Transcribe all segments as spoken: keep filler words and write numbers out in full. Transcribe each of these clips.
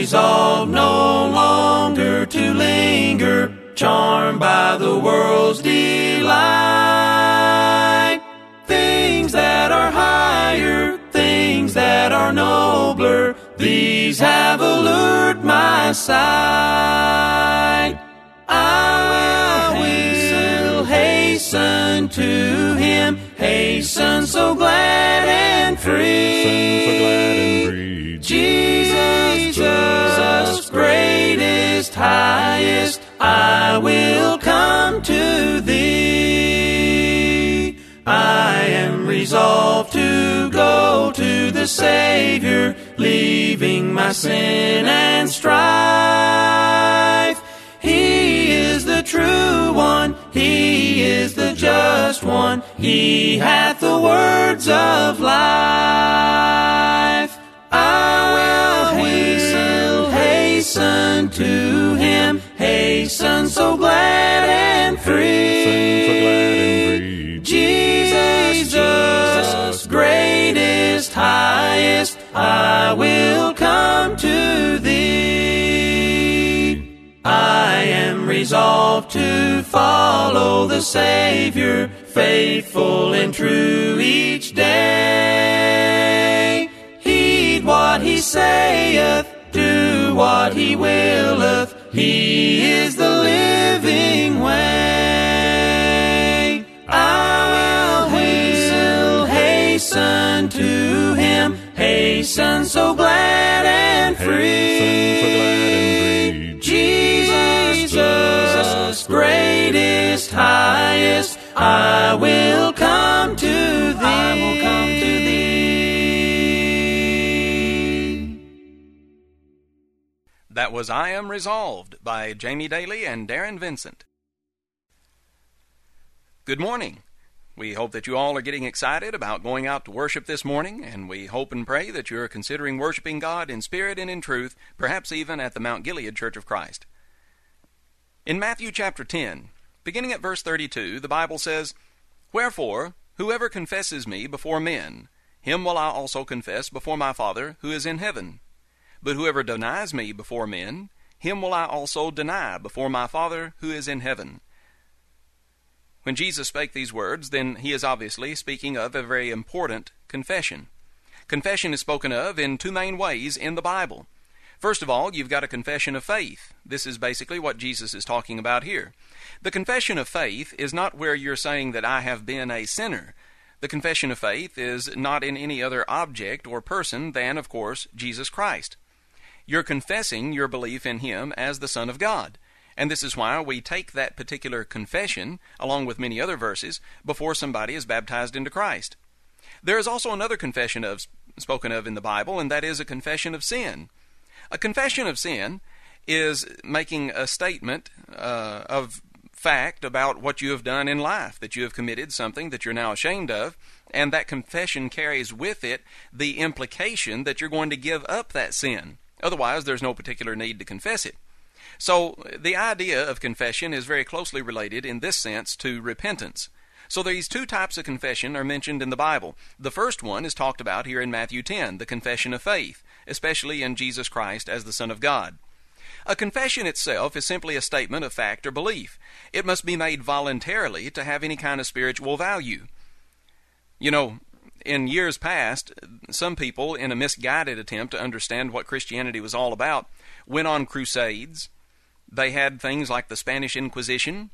resolved no longer to linger, charmed by the world's delight. Things that are higher, things that are nobler, these have allured my sight. I will hasten to Him, hasten so glad and free. Hasten so glad and free. Jesus, Jesus, greatest, highest, I will come to Thee. I am resolved to go to the Savior, leaving my sin and strife. He is the true one, He is the just one, He hath the words of life. I will hasten, hasten to Him, hasten so glad and free. Hasten so glad and free. Jesus, Jesus, greatest, highest, I will come to Thee. I am resolved to follow the Savior, faithful and true each day. Heed what He saith, do what He willeth, He is the living way. I will hasten, hasten to Him, hasten so glad and free. Hasten so glad and free. Jesus, Jesus, greatest, highest, I will come to Thee. I will come to Thee. That was I Am Resolved by Jamie Daly and Darren Vincent. Good morning. We hope that you all are getting excited about going out to worship this morning, and we hope and pray that you're considering worshiping God in spirit and in truth, perhaps even at the Mount Gilead Church of Christ. In Matthew chapter ten, beginning at verse thirty-two, the Bible says, "Wherefore, whoever confesses me before men, him will I also confess before my Father who is in heaven. But whoever denies me before men, him will I also deny before my Father who is in heaven." When Jesus spake these words, then he is obviously speaking of a very important confession. Confession is spoken of in two main ways in the Bible. First of all, you've got a confession of faith. This is basically what Jesus is talking about here. The confession of faith is not where you're saying that I have been a sinner. The confession of faith is not in any other object or person than, of course, Jesus Christ. You're confessing your belief in Him as the Son of God. And this is why we take that particular confession, along with many other verses, before somebody is baptized into Christ. There is also another confession of, spoken of in the Bible, and that is a confession of sin. A confession of sin is making a statement uh, of fact about what you have done in life, that you have committed something that you're now ashamed of, and that confession carries with it the implication that you're going to give up that sin. Otherwise, there's no particular need to confess it. So, the idea of confession is very closely related in this sense to repentance. So these two types of confession are mentioned in the Bible. The first one is talked about here in Matthew ten, the confession of faith, especially in Jesus Christ as the Son of God. A confession itself is simply a statement of fact or belief. It must be made voluntarily to have any kind of spiritual value. You know, in years past, some people, in a misguided attempt to understand what Christianity was all about, went on crusades. They had things like the Spanish Inquisition.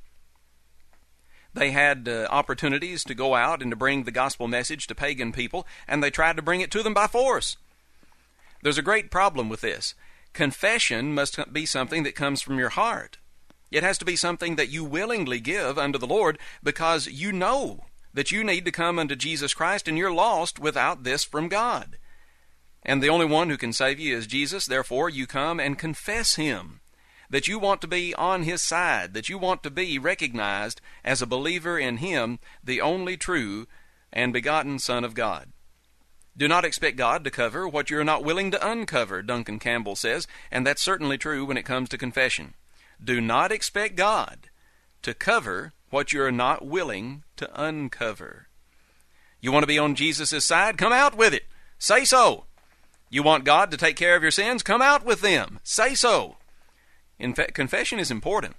They had uh, opportunities to go out and to bring the gospel message to pagan people, and they tried to bring it to them by force. There's a great problem with this. Confession must be something that comes from your heart. It has to be something that you willingly give unto the Lord because you know that you need to come unto Jesus Christ and you're lost without this from God. And the only one who can save you is Jesus. Therefore, you come and confess Him, that you want to be on His side, that you want to be recognized as a believer in Him, the only true and begotten Son of God. Do not expect God to cover what you're not willing to uncover, Duncan Campbell says, and that's certainly true when it comes to confession. Do not expect God to cover what you're not willing to uncover. You want to be on Jesus' side? Come out with it. Say so. You want God to take care of your sins? Come out with them. Say so. In fact, confession is important.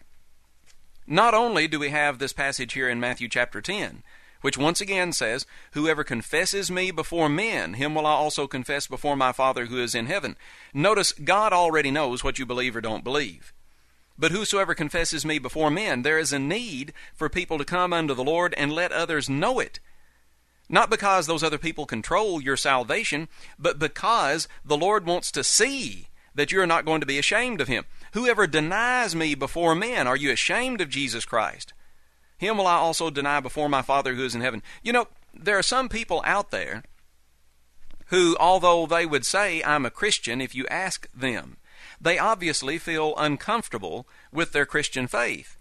Not only do we have this passage here in Matthew chapter ten, which once again says, whoever confesses me before men, him will I also confess before my Father who is in heaven. Notice, God already knows what you believe or don't believe. But whosoever confesses me before men, there is a need for people to come unto the Lord and let others know it. Not because those other people control your salvation, but because the Lord wants to see that you're not going to be ashamed of Him. Whoever denies me before men, are you ashamed of Jesus Christ? Him will I also deny before my Father who is in heaven. You know, there are some people out there who, although they would say, I'm a Christian, if you ask them, they obviously feel uncomfortable with their Christian faith.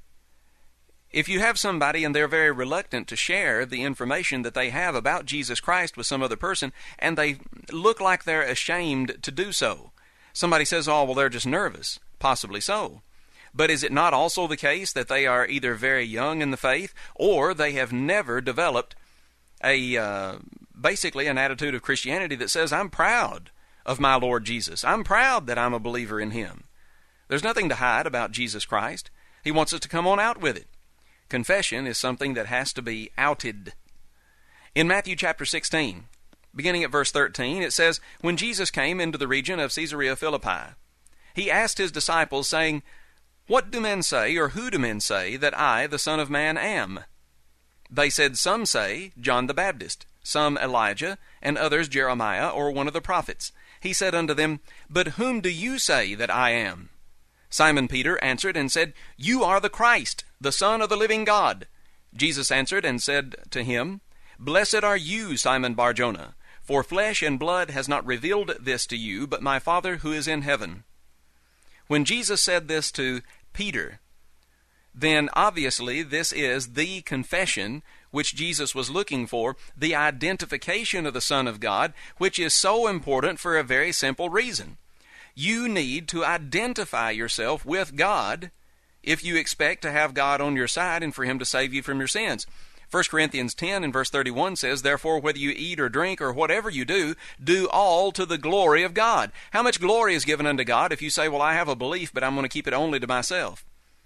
If you have somebody and they're very reluctant to share the information that they have about Jesus Christ with some other person, and they look like they're ashamed to do so, somebody says, oh, well, they're just nervous. Possibly so. But is it not also the case that they are either very young in the faith, or they have never developed a uh, basically an attitude of Christianity that says, I'm proud of my Lord Jesus. I'm proud that I'm a believer in Him. There's nothing to hide about Jesus Christ. He wants us to come on out with it. Confession is something that has to be outed. In Matthew chapter sixteen, beginning at verse thirteen, it says, when Jesus came into the region of Caesarea Philippi, He asked His disciples, saying, what do men say, or who do men say, that I, the Son of Man, am? They said, some say, John the Baptist, some Elijah, and others Jeremiah, or one of the prophets. He said unto them, but whom do you say that I am? Simon Peter answered and said, you are the Christ, the Son of the living God. Jesus answered and said to him, blessed are you, Simon Bar-Jonah, for flesh and blood has not revealed this to you, but my Father who is in heaven. When Jesus said this to Peter, then obviously this is the confession which Jesus was looking for, the identification of the Son of God, which is so important for a very simple reason. You need to identify yourself with God if you expect to have God on your side and for Him to save you from your sins. First Corinthians ten and verse thirty-one says, therefore whether you eat or drink or whatever you do, do all to the glory of God. How much glory is given unto God if you say, well, I have a belief, but I'm going to keep it only to myself?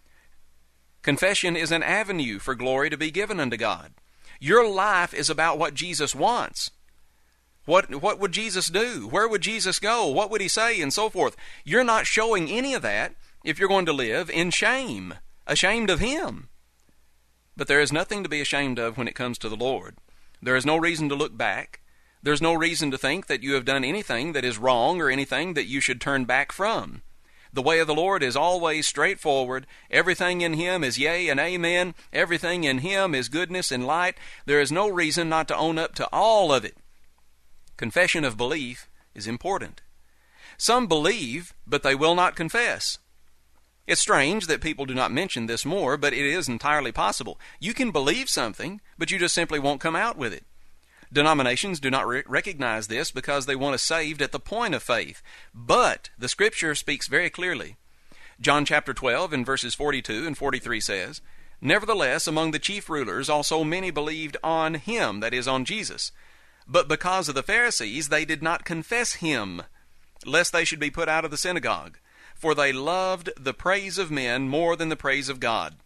Confession is an avenue for glory to be given unto God. Your life is about what Jesus wants. What, what would Jesus do? Where would Jesus go? What would He say? And so forth. You're not showing any of that if you're going to live in shame, ashamed of Him. But there is nothing to be ashamed of when it comes to the Lord. There is no reason to look back. There's no reason to think that you have done anything that is wrong or anything that you should turn back from. The way of the Lord is always straightforward. Everything in Him is yea and amen. Everything in Him is goodness and light. There is no reason not to own up to all of it. Confession of belief is important. Some believe, but they will not confess. It's strange that people do not mention this more, but it is entirely possible. You can believe something, but you just simply won't come out with it. Denominations do not re- recognize this because they want us saved at the point of faith. But the Scripture speaks very clearly. John chapter twelve and verses forty-two and forty-three says, nevertheless, among the chief rulers also many believed on Him, that is, on Jesus. But because of the Pharisees they did not confess Him, lest they should be put out of the synagogue. For they loved the praise of men more than the praise of God.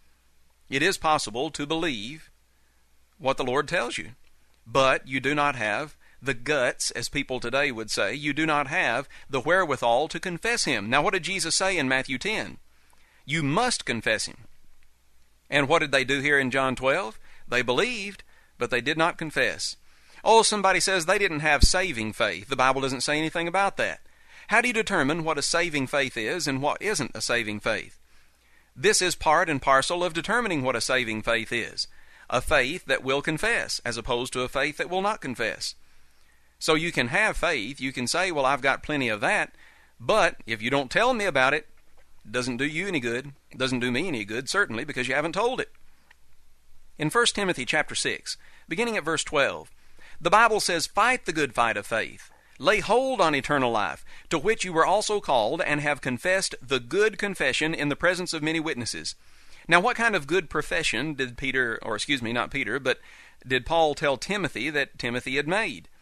It is possible to believe what the Lord tells you, but you do not have the guts, as people today would say. You do not have the wherewithal to confess Him. Now, what did Jesus say in Matthew ten? You must confess Him. And what did they do here in John twelve? They believed, but they did not confess. Oh, somebody says they didn't have saving faith. The Bible doesn't say anything about that. How do you determine what a saving faith is and what isn't a saving faith? This is part and parcel of determining what a saving faith is. A faith that will confess, as opposed to a faith that will not confess. So you can have faith, you can say, well, I've got plenty of that, but if you don't tell me about it, it doesn't do you any good. It doesn't do me any good, certainly, because you haven't told it. In First Timothy chapter six, beginning at verse twelve, the Bible says, fight the good fight of faith. Lay hold on eternal life, to which you were also called, and have confessed the good confession in the presence of many witnesses. Now, what kind of good profession did Peter, or excuse me, not Peter, but did Paul tell Timothy that Timothy had made?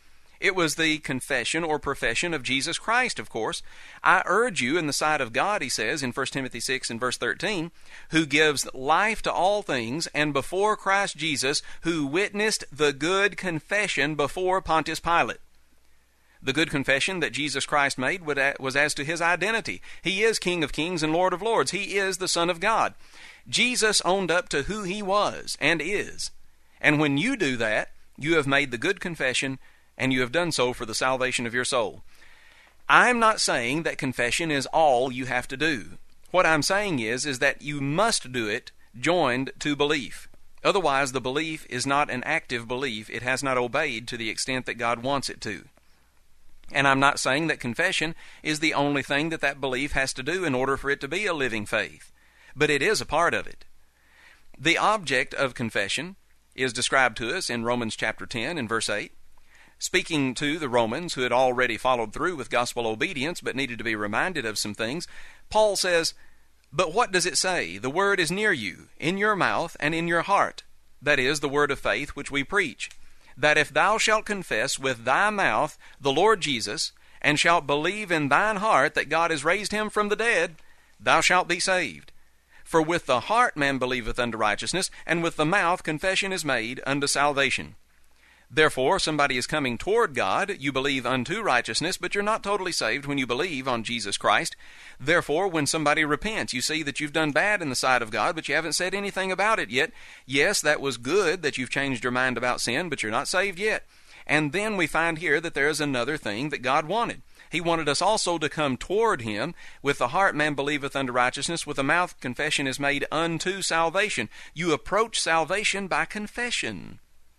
It was the confession or profession of Jesus Christ, of course. I urge you in the sight of God, he says in First Timothy six and verse thirteen, who gives life to all things, and before Christ Jesus, who witnessed the good confession before Pontius Pilate. The good confession that Jesus Christ made was as to his identity. He is King of kings and Lord of lords. He is the Son of God. Jesus owned up to who he was and is. And when you do that, you have made the good confession, and you have done so for the salvation of your soul. I'm not saying that confession is all you have to do. What I'm saying is, is that you must do it joined to belief. Otherwise, the belief is not an active belief. It has not obeyed to the extent that God wants it to. And I'm not saying that confession is the only thing that that belief has to do in order for it to be a living faith. But it is a part of it. The object of confession is described to us in Romans chapter ten and verse eight. Speaking to the Romans who had already followed through with gospel obedience but needed to be reminded of some things, Paul says, "But what does it say? The word is near you, in your mouth and in your heart. That is, the word of faith which we preach. That if thou shalt confess with thy mouth the Lord Jesus, and shalt believe in thine heart that God has raised him from the dead, thou shalt be saved. For with the heart man believeth unto righteousness, and with the mouth confession is made unto salvation." Therefore, somebody is coming toward God, you believe unto righteousness, but you're not totally saved when you believe on Jesus Christ. Therefore, when somebody repents, you see that you've done bad in the sight of God, but you haven't said anything about it yet. Yes, that was good that you've changed your mind about sin, but you're not saved yet. And then we find here that there is another thing that God wanted. He wanted us also to come toward him. With the heart man believeth unto righteousness, with the mouth confession is made unto salvation. You approach salvation by confession.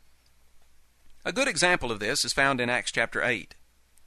A good example of this is found in Acts chapter eight.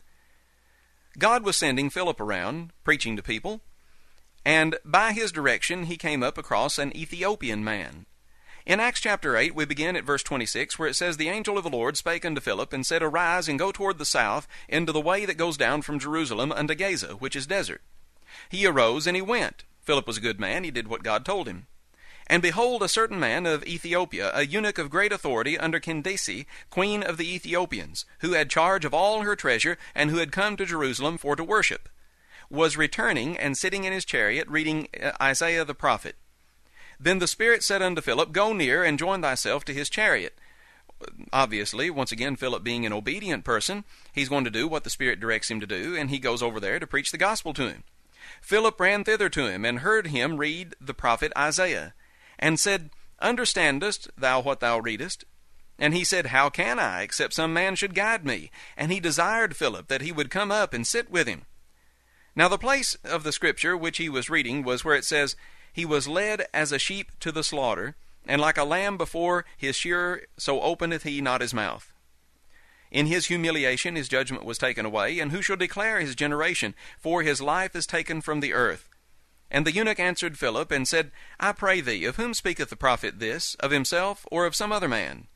God was sending Philip around, preaching to people, and by his direction he came up across an Ethiopian man. In Acts chapter eight, we begin at verse twenty-six, where it says, "The angel of the Lord spake unto Philip, and said, Arise, and go toward the south, into the way that goes down from Jerusalem unto Gaza, which is desert. He arose, and he went. Philip was a good man, he did what God told him. And behold, a certain man of Ethiopia, a eunuch of great authority under Candace, queen of the Ethiopians, who had charge of all her treasure, and who had come to Jerusalem for to worship, was returning and sitting in his chariot, reading Isaiah the prophet. Then the Spirit said unto Philip, Go near, and join thyself to his chariot." Obviously, once again, Philip being an obedient person, he's going to do what the Spirit directs him to do, and he goes over there to preach the gospel to him. Philip ran thither to him, and heard him read the prophet Isaiah, and said, Understandest thou what thou readest? And he said, How can I, except some man should guide me? And he desired Philip that he would come up and sit with him. Now the place of the scripture which he was reading was where it says, He was led as a sheep to the slaughter, and like a lamb before his shearer, so openeth he not his mouth. In his humiliation his judgment was taken away, and who shall declare his generation? For his life is taken from the earth. And the eunuch answered Philip, and said, I pray thee, of whom speaketh the prophet this, of himself, or of some other man?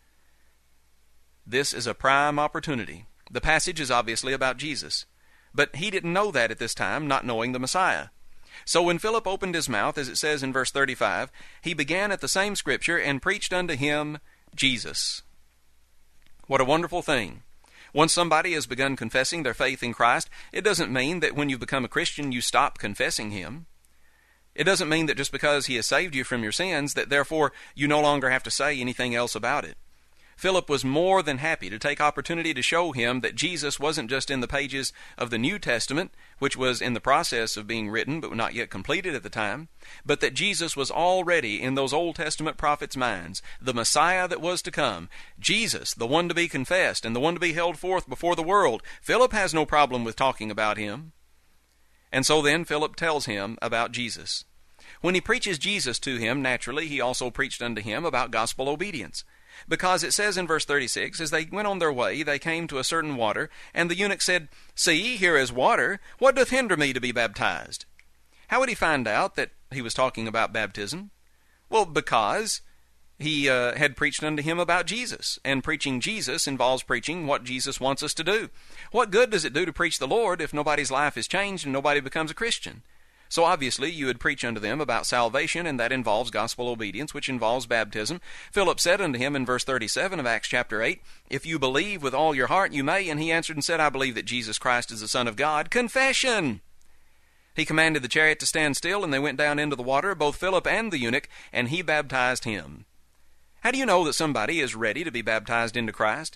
This is a prime opportunity. The passage is obviously about Jesus. But he didn't know that at this time, not knowing the Messiah. So when Philip opened his mouth, as it says in verse thirty-five, he began at the same scripture, and preached unto him Jesus. What a wonderful thing. Once somebody has begun confessing their faith in Christ, it doesn't mean that when you become a Christian you stop confessing him. It doesn't mean that just because he has saved you from your sins, that therefore you no longer have to say anything else about it. Philip was more than happy to take opportunity to show him that Jesus wasn't just in the pages of the New Testament, which was in the process of being written but not yet completed at the time, but that Jesus was already in those Old Testament prophets' minds, the Messiah that was to come, Jesus, the one to be confessed and the one to be held forth before the world. Philip has no problem with talking about him. And so then Philip tells him about Jesus. When he preaches Jesus to him, naturally he also preached unto him about gospel obedience. Because it says in verse thirty-six, As they went on their way, they came to a certain water, and the eunuch said, See, here is water. What doth hinder me to be baptized? How would he find out that he was talking about baptism? Well, because he uh, had preached unto him about Jesus, and preaching Jesus involves preaching what Jesus wants us to do. What good does it do to preach the Lord if nobody's life is changed and nobody becomes a Christian? So obviously you would preach unto them about salvation, and that involves gospel obedience, which involves baptism. Philip said unto him in verse thirty-seven of Acts chapter eight, If you believe with all your heart, you may. And he answered and said, I believe that Jesus Christ is the Son of God. Confession! He commanded the chariot to stand still, and they went down into the water, both Philip and the eunuch, and he baptized him. How do you know that somebody is ready to be baptized into Christ?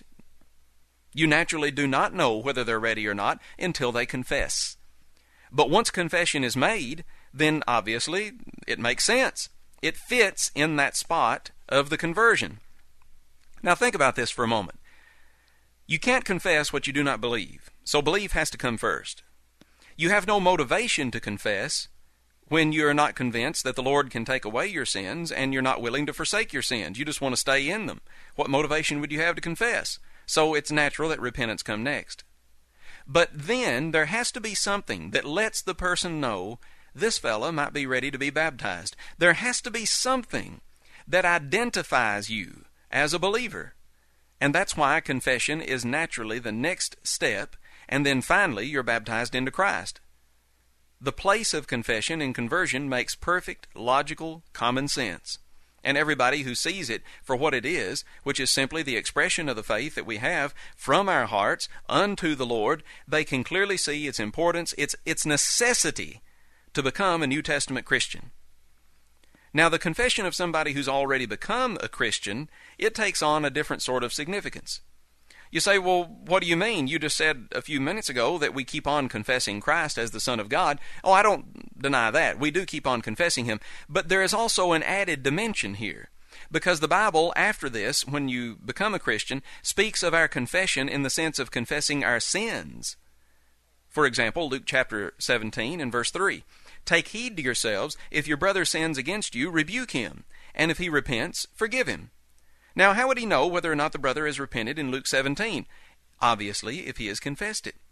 You naturally do not know whether they're ready or not until they confess. But once confession is made, then obviously it makes sense. It fits in that spot of the conversion. Now think about this for a moment. You can't confess what you do not believe, so belief has to come first. You have no motivation to confess when you're not convinced that the Lord can take away your sins and you're not willing to forsake your sins. You just want to stay in them. What motivation would you have to confess? So it's natural that repentance come next. But then there has to be something that lets the person know this fella might be ready to be baptized. There has to be something that identifies you as a believer. And that's why confession is naturally the next step, and then finally you're baptized into Christ. The place of confession in conversion makes perfect, logical, common sense. And everybody who sees it for what it is, which is simply the expression of the faith that we have from our hearts unto the Lord, they can clearly see its importance, its, its necessity to become a New Testament Christian. Now, the confession of somebody who's already become a Christian, it takes on a different sort of significance. You say, well, what do you mean? You just said a few minutes ago that we keep on confessing Christ as the Son of God. Oh, I don't deny that. We do keep on confessing Him. But there is also an added dimension here. Because the Bible, after this, when you become a Christian, speaks of our confession in the sense of confessing our sins. For example, Luke chapter seventeen and verse three. Take heed to yourselves, if your brother sins against you, rebuke him, and if he repents, forgive him. Now, how would he know whether or not the brother has repented in Luke seventeen? Obviously, if he has confessed it.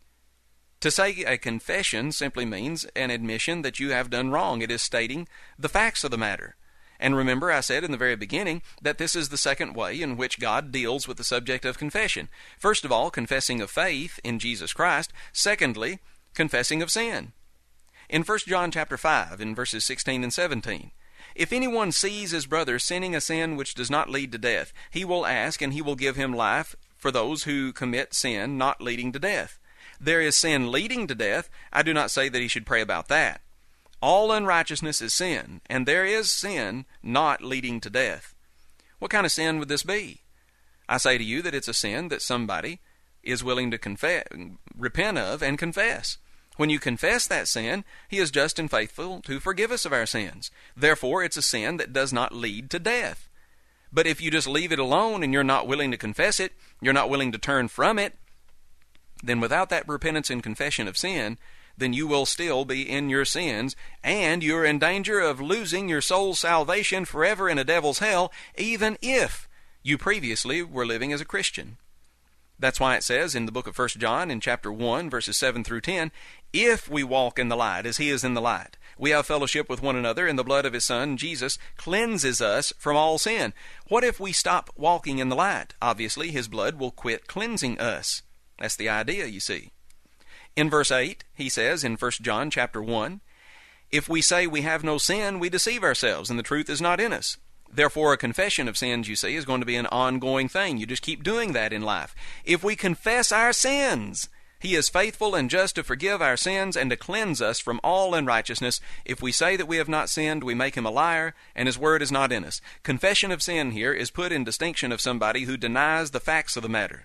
To say a confession simply means an admission that you have done wrong. It is stating the facts of the matter. And remember, I said in the very beginning that this is the second way in which God deals with the subject of confession. First of all, confessing of faith in Jesus Christ. Secondly, confessing of sin. In First John chapter five, in verses sixteen and seventeen, if anyone sees his brother sinning a sin which does not lead to death, he will ask, and he will give him life for those who commit sin not leading to death. There is sin leading to death. I do not say that he should pray about that. All unrighteousness is sin, and there is sin not leading to death. What kind of sin would this be? I say to you that it's a sin that somebody is willing to confess, repent of and confess. When you confess that sin, He is just and faithful to forgive us of our sins. Therefore, it's a sin that does not lead to death. But if you just leave it alone and you're not willing to confess it, you're not willing to turn from it, then without that repentance and confession of sin, then you will still be in your sins, and you're in danger of losing your soul's salvation forever in a devil's hell, even if you previously were living as a Christian. That's why it says in the book of First John in chapter one, verses seven through ten, if we walk in the light as He is in the light, we have fellowship with one another, and the blood of His Son, Jesus, cleanses us from all sin. What if we stop walking in the light? Obviously, His blood will quit cleansing us. That's the idea, you see. In verse eight, he says in First John chapter one, if we say we have no sin, we deceive ourselves, and the truth is not in us. Therefore, a confession of sins, you see, is going to be an ongoing thing. You just keep doing that in life. If we confess our sins, He is faithful and just to forgive our sins and to cleanse us from all unrighteousness. If we say that we have not sinned, we make Him a liar, and His word is not in us. Confession of sin here is put in distinction of somebody who denies the facts of the matter.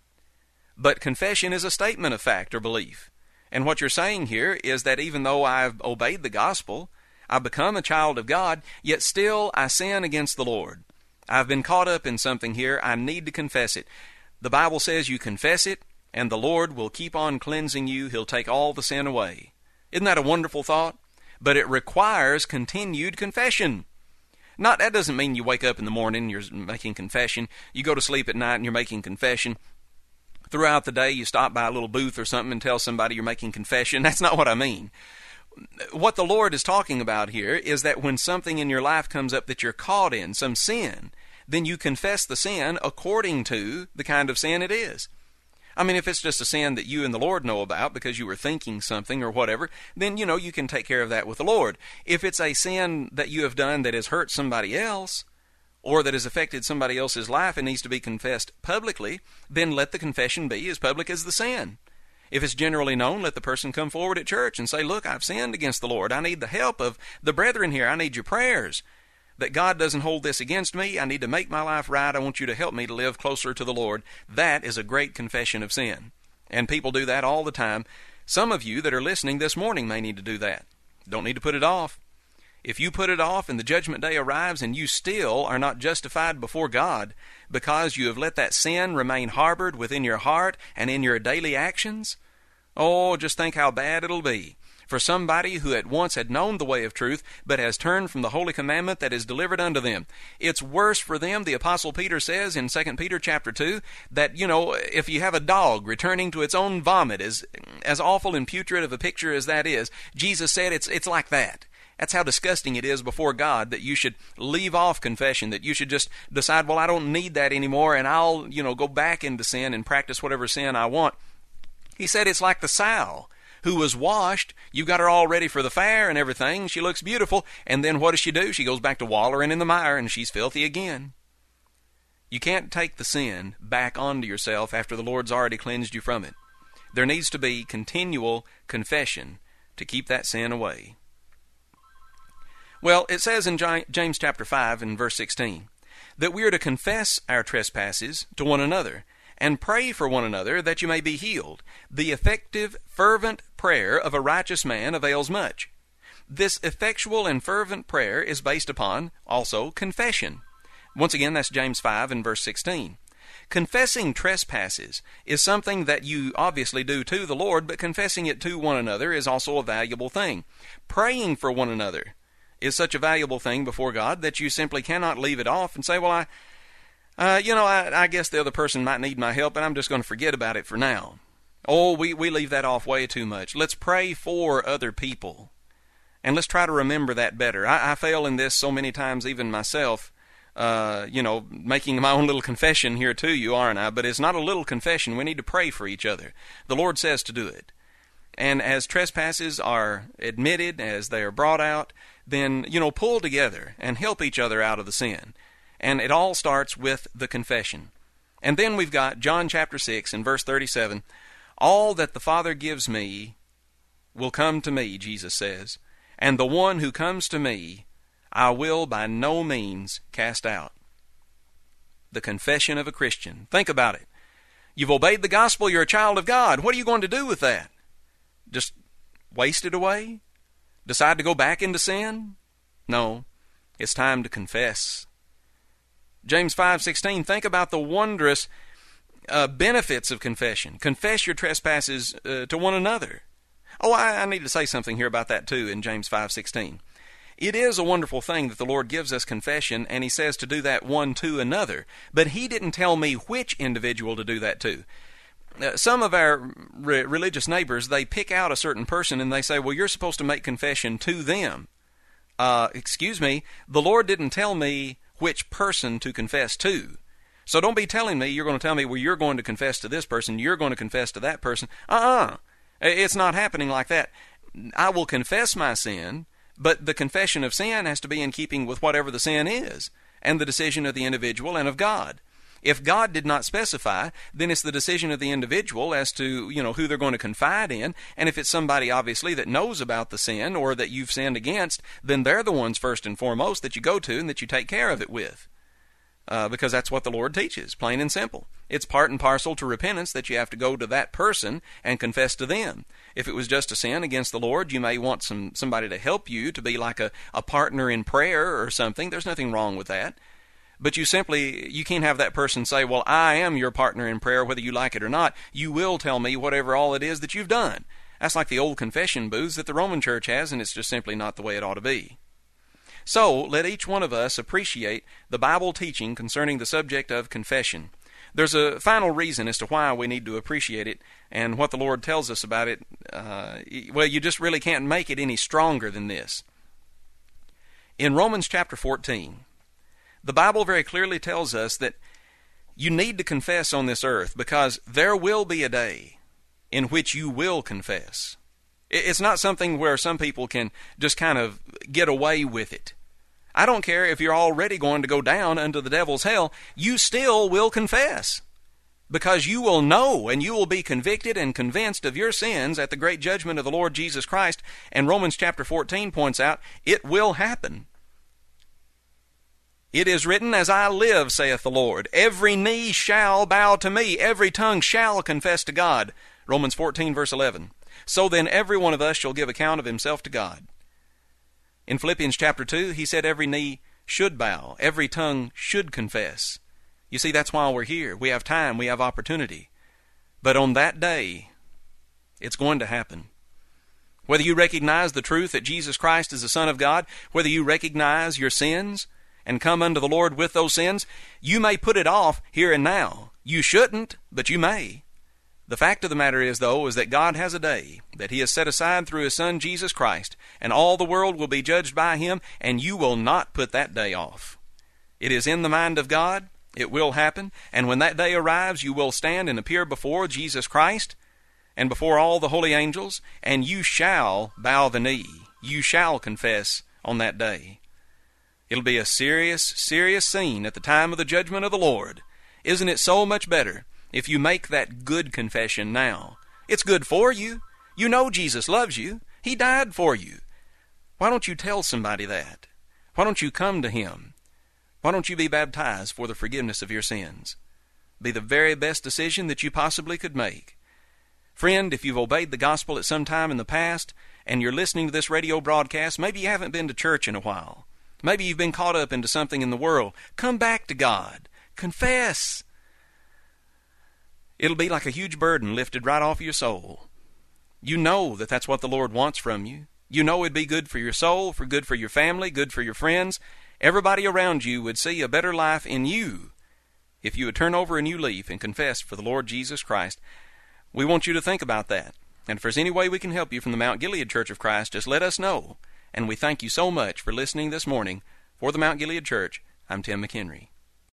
But confession is a statement of fact or belief. And what you're saying here is that even though I've obeyed the gospel, I've become a child of God, yet still I sin against the Lord. I've been caught up in something here. I need to confess it. The Bible says you confess it, and the Lord will keep on cleansing you. He'll take all the sin away. Isn't that a wonderful thought? But it requires continued confession. Not that doesn't mean you wake up in the morning and you're making confession. You go to sleep at night and you're making confession. Throughout the day you stop by a little booth or something and tell somebody you're making confession. That's not what I mean. What the Lord is talking about here is that when something in your life comes up that you're caught in, some sin, then you confess the sin according to the kind of sin it is. I mean, if it's just a sin that you and the Lord know about because you were thinking something or whatever, then, you know, you can take care of that with the Lord. If it's a sin that you have done that has hurt somebody else, or that has affected somebody else's life and needs to be confessed publicly, then let the confession be as public as the sin. If it's generally known, let the person come forward at church and say, look, I've sinned against the Lord. I need the help of the brethren here. I need your prayers. That God doesn't hold this against me. I need to make my life right. I want you to help me to live closer to the Lord. That is a great confession of sin. And people do that all the time. Some of you that are listening this morning may need to do that. Don't need to put it off. If you put it off and the judgment day arrives and you still are not justified before God because you have let that sin remain harbored within your heart and in your daily actions, oh, just think how bad it'll be for somebody who at once had known the way of truth but has turned from the holy commandment that is delivered unto them. It's worse for them, the Apostle Peter says in Second Peter chapter two, that, you know, if you have a dog returning to its own vomit, as, as awful and putrid of a picture as that is, Jesus said it's, it's like that. That's how disgusting it is before God that you should leave off confession, that you should just decide, well, I don't need that anymore, and I'll, you know, go back into sin and practice whatever sin I want. He said it's like the sow who was washed. You got her all ready for the fair and everything. She looks beautiful, and then what does she do? She goes back to wallowing in the mire, and she's filthy again. You can't take the sin back onto yourself after the Lord's already cleansed you from it. There needs to be continual confession to keep that sin away. Well, it says in James chapter five and verse sixteen that we are to confess our trespasses to one another and pray for one another that you may be healed. The effective, fervent prayer of a righteous man avails much. This effectual and fervent prayer is based upon, also, confession. Once again, that's James five and verse sixteen. Confessing trespasses is something that you obviously do to the Lord, but confessing it to one another is also a valuable thing. Praying for one another is such a valuable thing before God that you simply cannot leave it off and say, well, I, uh, you know, I, I guess the other person might need my help, and I'm just going to forget about it for now. Oh, we, we leave that off way too much. Let's pray for other people, and let's try to remember that better. I, I fail in this so many times, even myself, uh, you know, making my own little confession here to you, aren't I? But it's not a little confession. We need to pray for each other. The Lord says to do it. And as trespasses are admitted, as they are brought out, then, you know, pull together and help each other out of the sin. And it all starts with the confession. And then we've got John chapter six and verse thirty-seven. All that the Father gives me will come to me, Jesus says, and the one who comes to me I will by no means cast out. The confession of a Christian. Think about it. You've obeyed the gospel, you're a child of God. What are you going to do with that? Just waste it away? Decide to go back into sin? No, it's time to confess. James five sixteen, think about the wondrous uh, benefits of confession. Confess your trespasses uh, to one another. Oh, I, I need to say something here about that too in James five sixteen. It is a wonderful thing that the Lord gives us confession, and He says to do that one to another. But He didn't tell me which individual to do that to. Uh, some of our re- religious neighbors, they pick out a certain person and they say, well, you're supposed to make confession to them. Uh, excuse me, the Lord didn't tell me which person to confess to. So don't be telling me, you're going to tell me, well, you're going to confess to this person, you're going to confess to that person. Uh-uh. It's not happening like that. I will confess my sin, but the confession of sin has to be in keeping with whatever the sin is, and the decision of the individual and of God. If God did not specify, then it's the decision of the individual as to, you know, who they're going to confide in. And if it's somebody, obviously, that knows about the sin or that you've sinned against, then they're the ones first and foremost that you go to and that you take care of it with. Uh, because that's what the Lord teaches, plain and simple. It's part and parcel to repentance that you have to go to that person and confess to them. If it was just a sin against the Lord, you may want some somebody to help you, to be like a, a partner in prayer or something. There's nothing wrong with that. But you simply, you can't have that person say, well, I am your partner in prayer, whether you like it or not. You will tell me whatever all it is that you've done. That's like the old confession booths that the Roman Church has, and it's just simply not the way it ought to be. So, let each one of us appreciate the Bible teaching concerning the subject of confession. There's a final reason as to why we need to appreciate it, and what the Lord tells us about it. Uh, well, you just really can't make it any stronger than this. In Romans chapter fourteen, the Bible very clearly tells us that You need to confess on this earth, because there will be a day in which you will confess. It's not something where some people can just kind of get away with it. I don't care if you're already going to go down unto the devil's hell, you still will confess. Because you will know and you will be convicted and convinced of your sins at the great judgment of the Lord Jesus Christ. And Romans chapter fourteen points out, it will happen. It is written, as I live, saith the Lord, every knee shall bow to me, every tongue shall confess to God. Romans fourteen verse eleven. So then every one of us shall give account of himself to God. In Philippians chapter two, he said every knee should bow, every tongue should confess. You see, that's why we're here. We have time, we have opportunity. But on that day, it's going to happen. Whether you recognize the truth that Jesus Christ is the Son of God, whether you recognize your sins and come unto the Lord with those sins, you may put it off here and now. You shouldn't, but you may. The fact of the matter is, though, is that God has a day that He has set aside through His Son, Jesus Christ, and all the world will be judged by Him, and you will not put that day off. It is in the mind of God. It will happen, and when that day arrives, you will stand and appear before Jesus Christ and before all the holy angels, and you shall bow the knee. You shall confess on that day. It'll be a serious, serious scene at the time of the judgment of the Lord. Isn't it so much better if you make that good confession now? It's good for you. You know Jesus loves you. He died for you. Why don't you tell somebody that? Why don't you come to Him? Why don't you be baptized for the forgiveness of your sins? Be the very best decision that you possibly could make. Friend, if you've obeyed the gospel at some time in the past, and you're listening to this radio broadcast, maybe you haven't been to church in a while. Maybe you've been caught up into something in the world. Come back to God. Confess. It'll be like a huge burden lifted right off your soul. You know that that's what the Lord wants from you. You know it'd be good for your soul, for good for your family, good for your friends. Everybody around you would see a better life in you if you would turn over a new leaf and confess for the Lord Jesus Christ. We want you to think about that. And if there's any way we can help you from the Mount Gilead Church of Christ, just let us know. And we thank you so much for listening this morning. For the Mount Gilead Church, I'm Tim McHenry.